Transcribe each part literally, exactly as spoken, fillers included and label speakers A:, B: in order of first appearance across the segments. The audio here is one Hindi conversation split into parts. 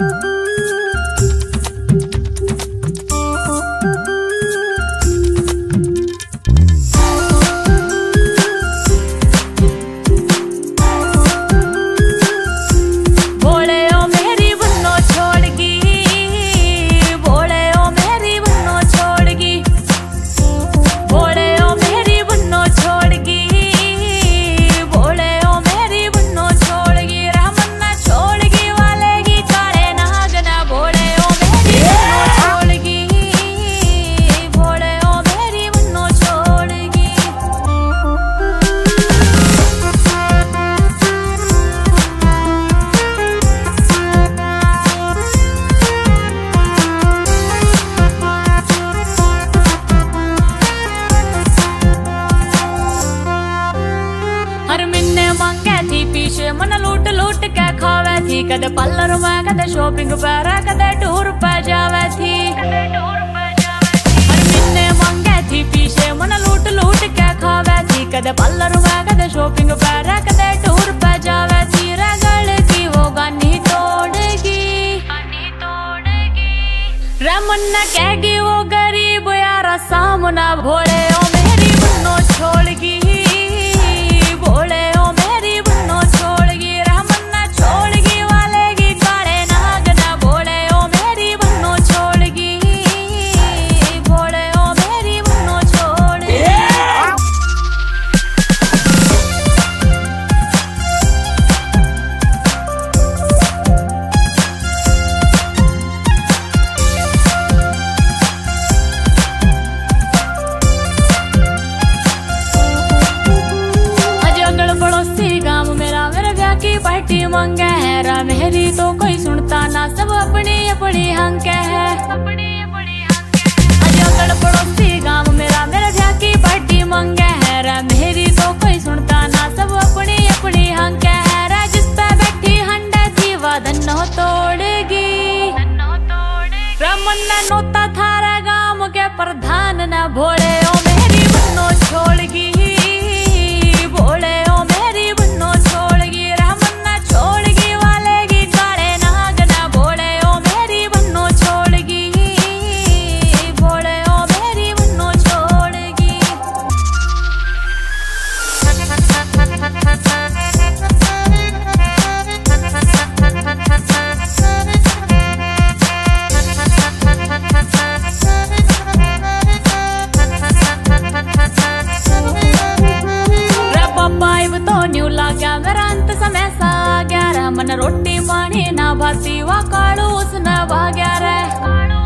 A: मन लूट लूट के खावे थी, कदे पार्लर में कदे शॉपिंग पर कदे टूर पे जावे थी। हर महीने मांगे थी पीछे मन लूट लूट के खावे थी, कदे पार्लर में कदे शॉपिंग पर कदे टूर पे जावे थी। रगड़ की वो गानी तोड़ेगी रमन कहेगी वो गरीब यारा सामना भोले ओ मेरी बन्नो छोड़गी भोले ओ मेरी बन्नो छोड़गी रमन छोड़गी वाले की काले नाग ना भोले ओ मेरी बन्नो छोड़गी भोले ओ मेरी बन्नो छोड़गी। पार्टी मांगे है रा मेरी तो कोई सुनता ना, सब अपनी अपनी हंक है। अजगढ़ पड़ोसी गांव मेरा मेरा ब्याह की पार्टी मांगे है रा मेरी तो कोई सुनता ना, सब अपनी अपनी हंक है। रा जिस पे बैठी हंडे थी वह धन्नो तोड़ेगी रमन नोता थारा गांव के प्रधान न भोले ओ मेरी बन्नो छोड़गी भोले ओ मेरी बन्नो छोड़गी छोड़गी वाले की काले नाग ना भोले ओ मेरी बन्नो छोड़गी भोले ओ मेरी बन्नो छोड़गी। तो न्यू लाग्या मेरा अंत समय सा गया मन रोटी पानी ना भाती वा कालू उसने भाग्या रे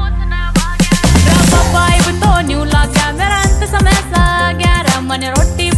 A: तो न्यू लाग्या मेरा अंत समय सा गया मन रोटी